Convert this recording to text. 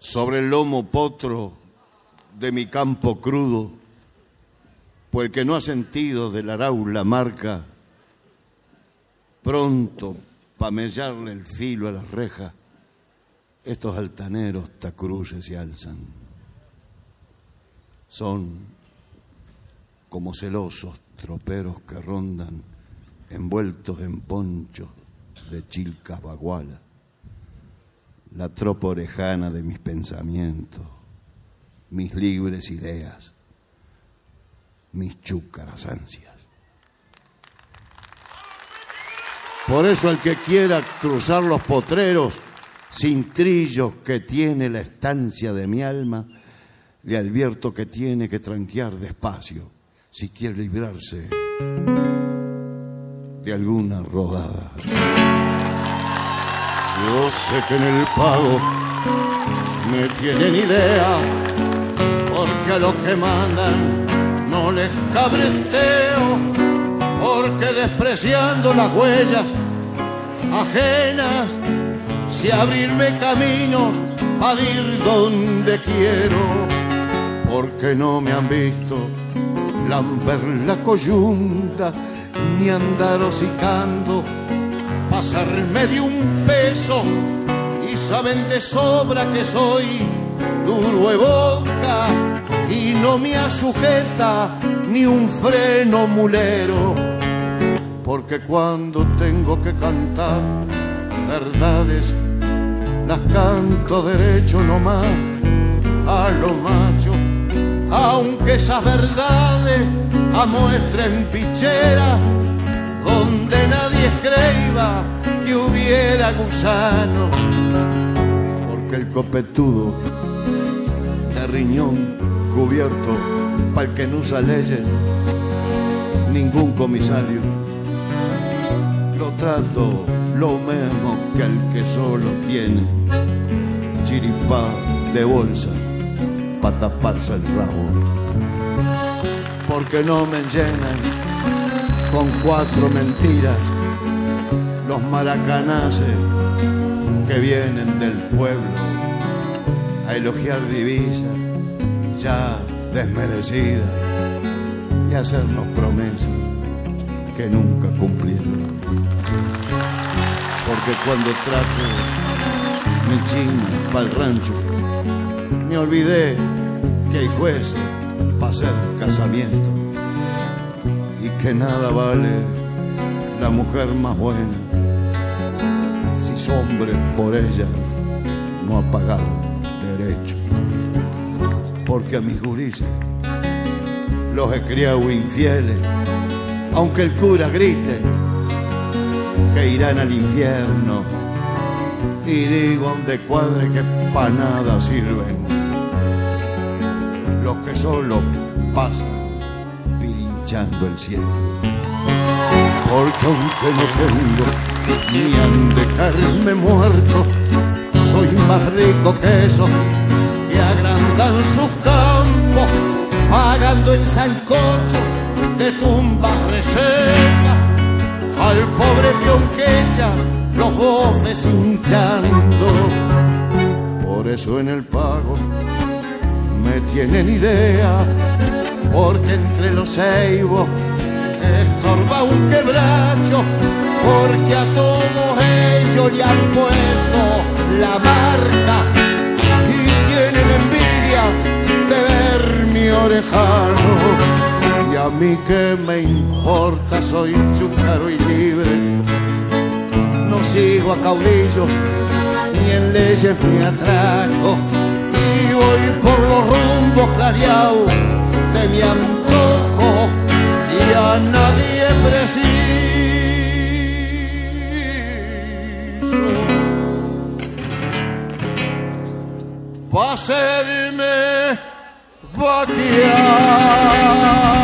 sobre el lomo potro de mi campo crudo, pues el que no ha sentido del arau la marca, pronto pa' mellarle el filo a las rejas, estos altaneros tacruces se alzan. Son como celosos troperos que rondan envueltos en ponchos de chilcas bagualas, la tropa orejana de mis pensamientos, mis libres ideas, mis chúcaras ansias. Por eso al que quiera cruzar los potreros sin trillos que tiene la estancia de mi alma, le advierto que tiene que tranquear despacio si quiere librarse de alguna rodada. Yo sé que en el pago me tienen idea, porque a los que mandan no les cabresteo, porque despreciando las huellas ajenas, si abrirme caminos a ir donde quiero, porque no me han visto lamber la coyunta, ni andar hocicando, pasarme de un peso, y saben de sobra que soy duro de boca y no me asujeta ni un freno mulero, porque cuando tengo que cantar verdades las canto derecho nomás a lo macho, aunque esas verdades amuestren pichera donde nadie escriba que hubiera gusano, porque el copetudo de riñón cubierto para el que no usa leyes, ningún comisario lo trato lo mismo que al que solo tiene chiripá de bolsa para taparse el rabo, porque no me llenan con 4 mentiras los maracanaces que vienen del pueblo a elogiar divisas ya desmerecidas y hacernos promesas que nunca cumplieron. Porque cuando traje mi chin pa'l rancho, me olvidé que hay jueces para hacer casamiento y que nada vale la mujer más buena si su hombre por ella no ha pagado derecho. Porque a mis gurises los he criado infieles, aunque el cura grite que irán al infierno, y digo donde cuadre que pa' nada sirven los que solo pasan pirinchando el cielo. Porque aunque no tengo ni han de caerme muerto, soy más rico que esos que agrandan sus campos, pagando el sancocho de tumbas resecas al pobre peón que echa los bofes hinchando. Por eso en el pago me tienen idea, porque entre los ceibos estorba un quebracho, porque a todos ellos le han puesto la marca y tienen envidia de ver mi orejano. Y a mí que me importa, soy chúcaro y libre, no sigo a caudillo ni en leyes ni atraco, y voy por los rumbos clareados de mi antojo y a nadie preciso pa' hacerme vaquear.